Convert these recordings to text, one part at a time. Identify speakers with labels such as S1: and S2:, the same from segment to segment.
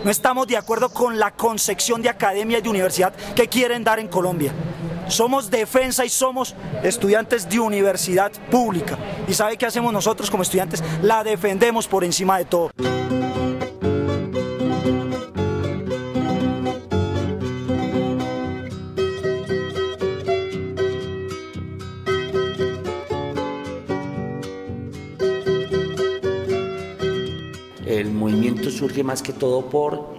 S1: No estamos de acuerdo con la concepción de academia y de universidad que quieren dar en Colombia. Somos defensa y somos estudiantes de universidad pública. ¿Y sabe qué hacemos nosotros como estudiantes? La defendemos por encima de todo.
S2: El movimiento surge más que todo por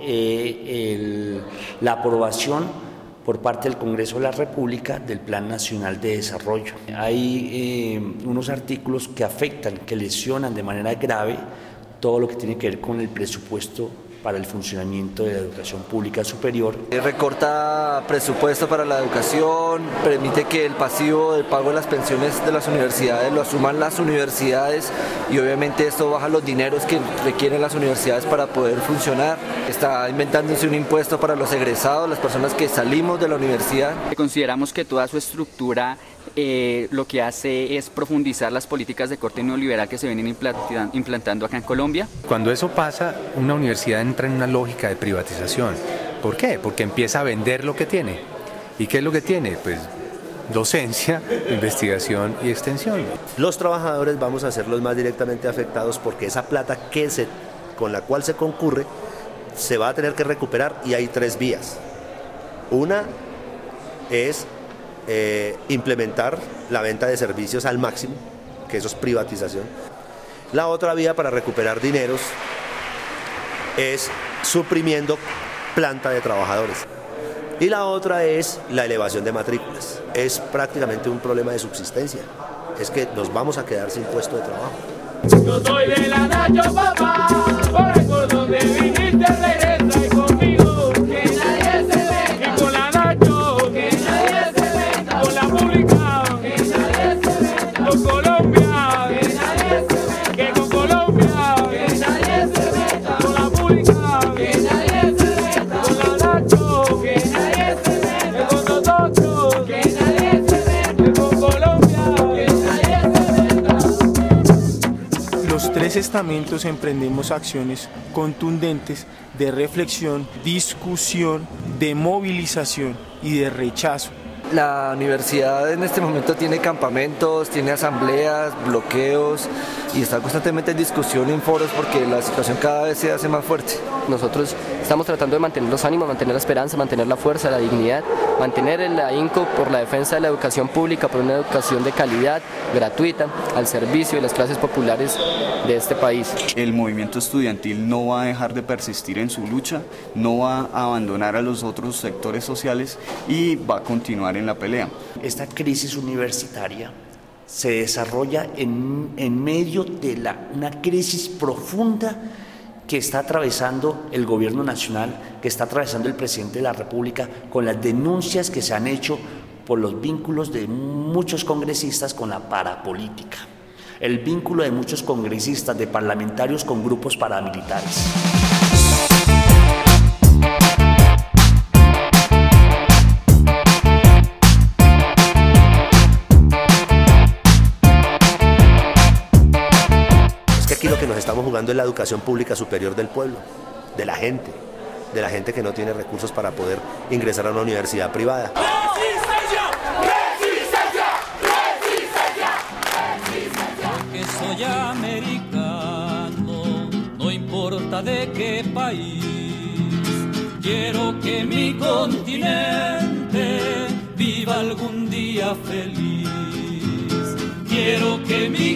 S2: la aprobación por parte del Congreso de la República del Plan Nacional de Desarrollo. Hay unos artículos que afectan, que lesionan de manera grave todo lo que tiene que ver con el presupuesto para el funcionamiento de la educación pública superior.
S3: Recorta presupuesto para la educación, permite que el pasivo del pago de las pensiones de las universidades lo asuman las universidades y obviamente esto baja los dineros que requieren las universidades para poder funcionar. Está inventándose un impuesto para los egresados, las personas que salimos de la universidad.
S4: Consideramos que toda su estructura lo que hace es profundizar las políticas de corte neoliberal que se vienen implantando acá en Colombia.
S5: Cuando eso pasa, una universidad entra en una lógica de privatización. ¿Por qué? Porque empieza a vender lo que tiene. ¿Y qué es lo que tiene? Pues docencia, investigación y extensión.
S6: Los trabajadores vamos a ser los más directamente afectados porque esa plata con la cual se concurre se va a tener que recuperar y hay 3 vías. Una es implementar la venta de servicios al máximo, que eso es privatización. La otra vía para recuperar dineros es suprimiendo planta de trabajadores. Y la otra es la elevación de matrículas. Es prácticamente un problema de subsistencia. Es que nos vamos a quedar sin puesto de trabajo.
S7: Yo soy de la Nacho, papá, por donde viniste regresa y conmigo, que nadie se venga. Y con la Nacho, que nadie se venga. Con la pública, que nadie se venga. Con Colombia, que nadie se venga. Que con Colombia, que nadie se venga. Con la pública, que nadie se venga. Con la Nacho, que nadie se venga. Con nosotros, que nadie se venga. Con Colombia, que nadie se venga.
S8: Los 3 estamentos emprendemos acciones contundentes de reflexión, discusión, de movilización y de rechazo.
S3: La universidad en este momento tiene campamentos, tiene asambleas, bloqueos y está constantemente en discusión en foros porque la situación cada vez se hace más fuerte.
S9: Nosotros estamos tratando de mantener los ánimos, mantener la esperanza, mantener la fuerza, la dignidad, mantener el ahínco por la defensa de la educación pública, por una educación de calidad, gratuita, al servicio de las clases populares de este país.
S10: El movimiento estudiantil no va a dejar de persistir en su lucha, no va a abandonar a los otros sectores sociales y va a continuar en la pelea.
S2: Esta crisis universitaria se desarrolla en medio de una crisis profunda que está atravesando el gobierno nacional, que está atravesando el presidente de la República, con las denuncias que se han hecho por los vínculos de muchos congresistas con la parapolítica, el vínculo de muchos congresistas, de parlamentarios con grupos paramilitares.
S6: Aquí lo que nos estamos jugando es la educación pública superior del pueblo, de la gente que no tiene recursos para poder ingresar a una universidad privada.
S7: ¡Resistencia! ¡Resistencia! ¡Resistencia!
S11: Que soy americano, no importa de qué país, quiero que mi continente viva algún día feliz, quiero que mi